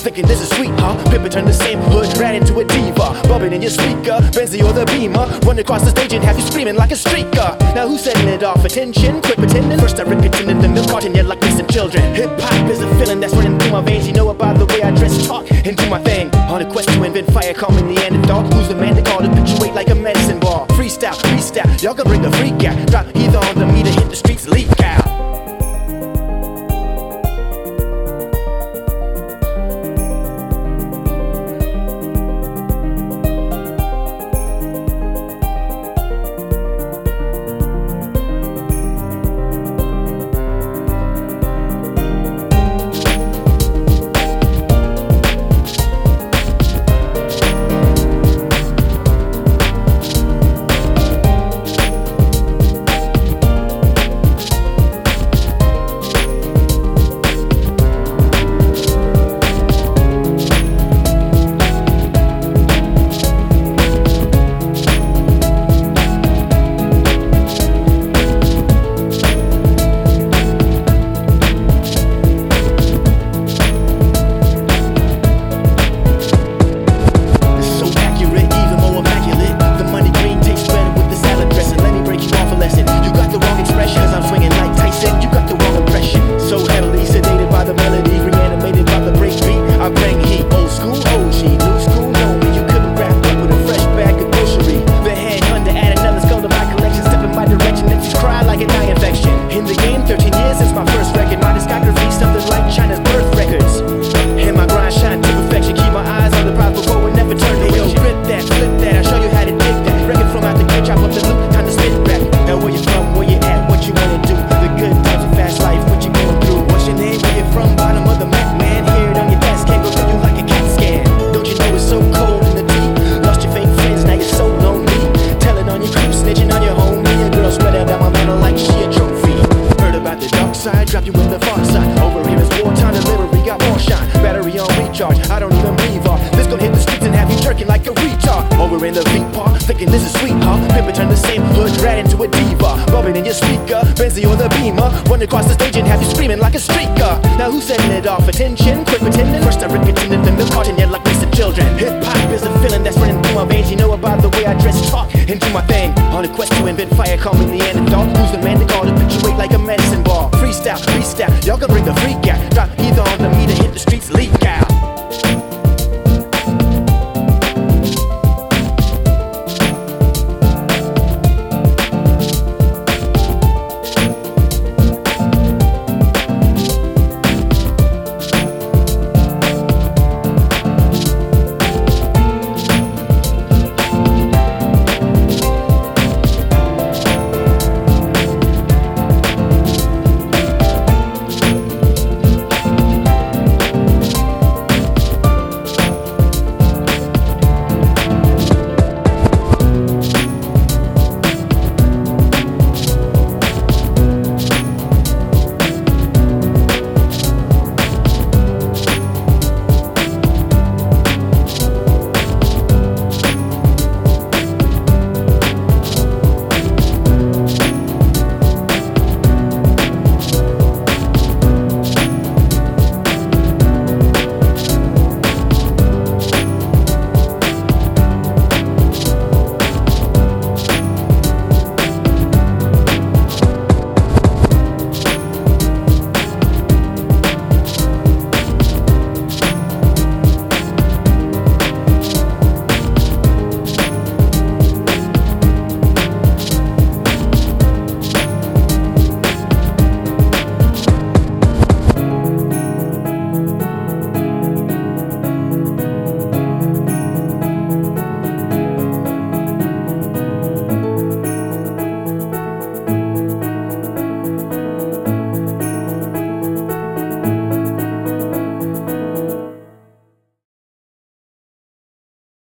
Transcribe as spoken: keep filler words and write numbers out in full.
thinking this is sweet, huh? Pimpin' turn the same hood rat into a diva. Bumping in your speaker, Benzie or the Beamer. Run across the stage and have you screaming like a streaker. Now who's setting it off? Attention, quit pretending. First I rip it in the milk carton, you're like missing children. Hip-hop is a feeling that's running through my veins. You know about the way I dress, talk, and do my thing. On a quest to invent fire, call me Neanderthal. Who's the man to call to pitch you weight like a medicine ball? Freestyle, freestyle, y'all can bring the freak out. Drop either on the meter, hit the streets, leak out. Drop you in the far side. Over here is wartime, delivery got more shine. Battery on recharge, I don't even breathe off. This gon' hit the streets and have you jerking like a retard. Over in the V park, thinking this is sweet, huh? Pimpin' turn the same hood rat into a diva. Bumping in your speaker, Benzie or the Beamer. Run across the stage and have you screaming like a streaker. Now who's setting it off? Attention, quit pretending. First I rip it in the milk carton, you're like missing children. Hip-hop is a feeling that's running through my veins. You know about the way I dress, talk, and do my thing. On a quest to invent fire, call me Neanderthal. Who's the man to call to pitch you weight like a medicine ball? Freestyle, freestyle, y'all can bring the freak